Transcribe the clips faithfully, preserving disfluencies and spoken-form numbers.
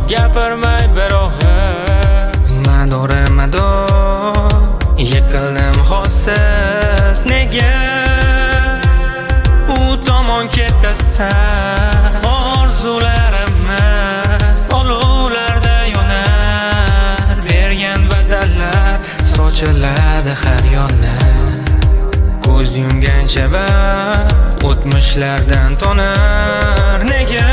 gapirmay bir og'iz. Madori mador yiqildim holsiz. Nega u tomon ketasan? Orzularimiz olovlarda yonar, bergan badallar sochiladi har yonda. Ko'z yumgancha vaqt o'tmishlardan tonar. Nega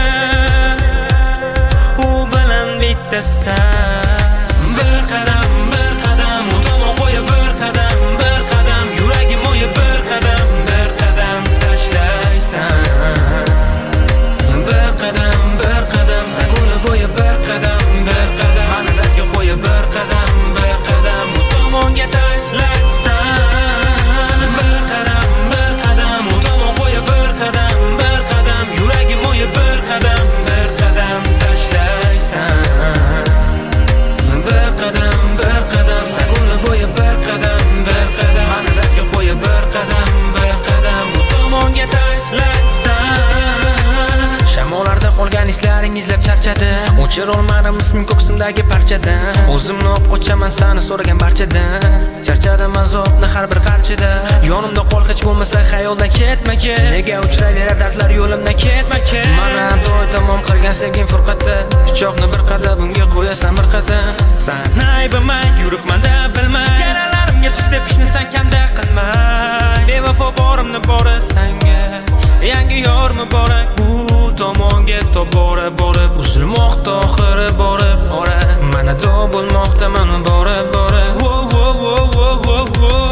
u bilan bittasan? Bir qadam bir qadam u tomon qo'yib bir qadam bir qadam yuragim o'yib bir qadam bir qadam tashlaysan. Bir qadam bir qadam sag'uli bo'yib bir qadam bir qadam mani dardga qo'yib bir qadam bir qadam u tomonga tashlaysan. Bir qadam bir qadam u tomon qo'yib bir qadam bir qadam yuragim o'yib bir qadam bir qadam tashlaysan. Bir qadam bir qadam sag'uli bo'yib bir qadam bir qadam mani dardga qo'yib bir qadam bir qadam u tomonga tashlaysan. Shamollarda qolgan islaring izlab charchadim. O'chir olmadim isming ko'ksimdagi parchadan. O'zimni olib qochaman sani so'ragan barchadan. Charchadim azobni har bir qarchida. Yonimda qol hech bo'lmasa xayoldan ketma ket. Nega uchrayverar dardlar yo'limdan ketma ket. Mana do'y tamom qilgan sevgim furqatda. Pichoqni bir qadam bunga qo'yasan bir qadam. San aybimay yuribmanda bilmay. Yaralarimga tuz tepishni san kamda qilmay. Bevafo borimni bori sanga. Yangi yor muborak bu tomonga tobora borib uzilmoqda oxiri borib ora. Mana do bo'lmoqda mana borib borib. Wo wo wo wo wo.